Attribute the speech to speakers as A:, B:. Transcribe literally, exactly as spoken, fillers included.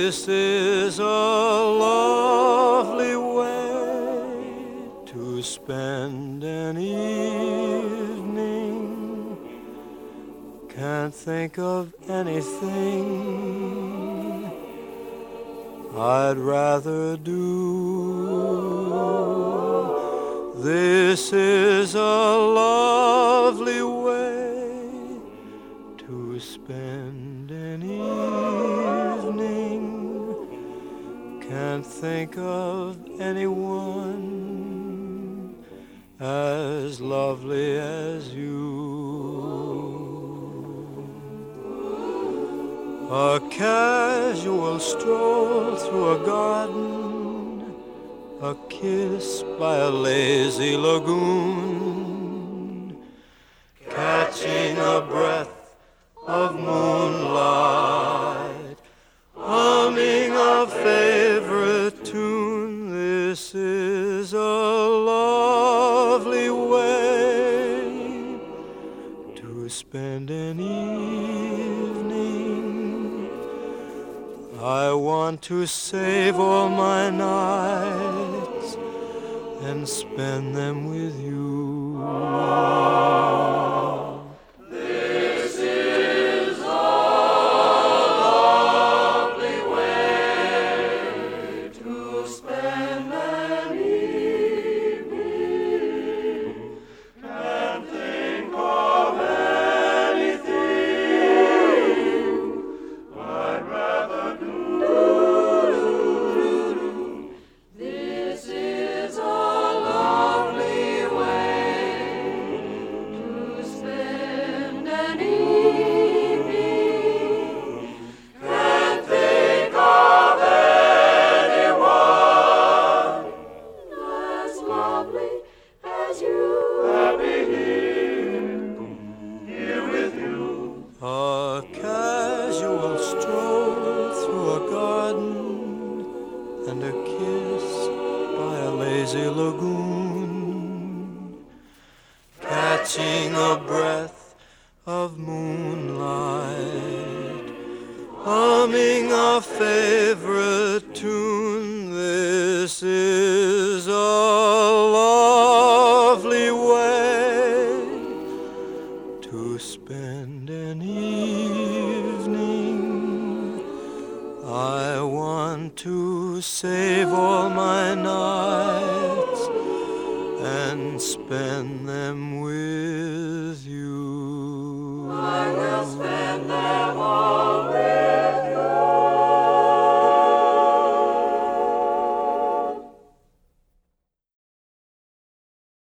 A: This is a lovely way to spend an evening. Can't think of anything I'd rather do. This is a lovely way to spend an evening. Can't think of anyone as lovely as you. A casual stroll through a garden, a kiss by a lazy lagoon, catching a breath of moonlight, humming a favorite tune. This is a lovely way to spend an evening. I want to save all my nights and spend them with you. A casual stroll through a garden and a kiss by a lazy lagoon, catching a breath of moonlight, humming a favorite tune. This is a lovely way to spend an evening. I want to save all my nights and spend them with you.